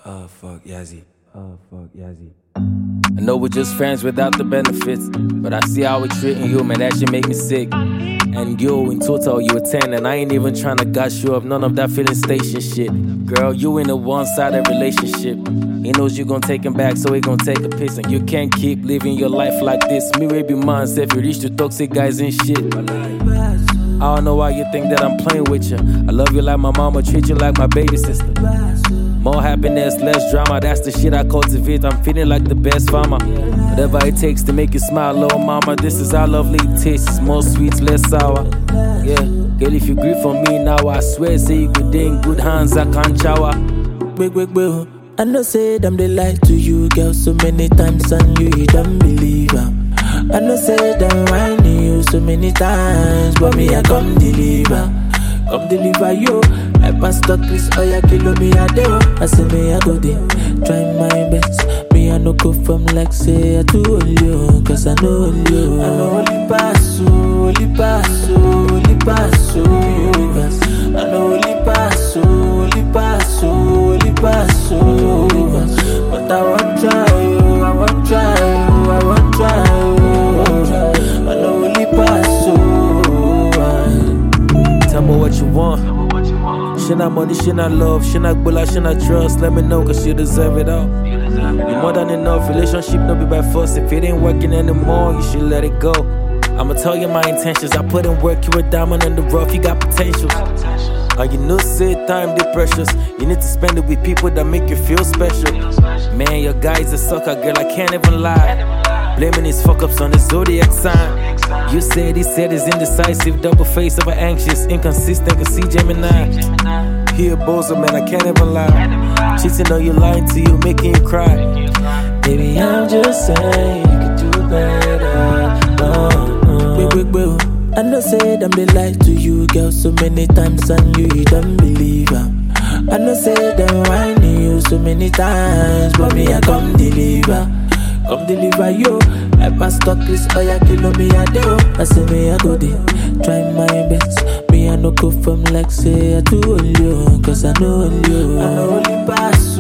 Oh, fuck Yazzie. Oh, fuck Yazzie. I know we're just friends without the benefits, but I see how we're treating you, man, that shit make me sick. And you, in total, you a 10, and I ain't even tryna gas you up, none of that filling station shit. Girl, you in a one-sided relationship. He knows you gon' take him back, so he gon' take a piss. And you can't keep living your life like this. Me will be mine, if you reach to toxic guys and shit. I don't know why you think that I'm playing with you. I love you like my mama, treat you like my baby sister. More happiness, less drama, that's the shit I cultivate. I'm feeling like the best farmer. Whatever it takes to make you smile, little mama. This is how lovely it tastes. More sweets, less sour. Yeah, girl, if you grieve for me now, I swear, say you good day in good hands, I can't shower. Wait. I know say them they lie to you, girl, so many times, and you don't believe them. I know say them whining you so many times, but me I come deliver you. I pass the Chris, oh yeah, kilo me a day. I say me I go there, try my best. Me I no go from like say I do you, cause I know you. I know only pass you, yes. I know only pass you, yes. But I won't try you, I won't try you. I know only pass you. Tell me what you want. She not money, she not love, she not bulla, she not trust. Let me know, cause you deserve it all. You're more than enough, relationship no be by force. If it ain't working anymore, you should let it go. I'ma tell you my intentions, I put in work, you a diamond in the rough, you got potential. And you know say time they precious. You need to spend it with people that make you feel special. Man, your guy's a sucker, girl, I can't even lie. Blaming his fuck-ups on the zodiac sign. You said he said he's indecisive, double face of an anxious, inconsistent, can see Gemini. He a bozo, man, I can't even lie. Cheating on you, lying to you, making you cry. Baby, I'm just saying you could do better. Wait. I know say them they lie to you, girl, so many times, and you don't believe them. I know say them whining you so many times, but me I come deliver you. I pass the Chris, oh yeah, kilo me a day. I say me I go there, try my best. Me I no go from like say I do you, cause I know you. I know only pass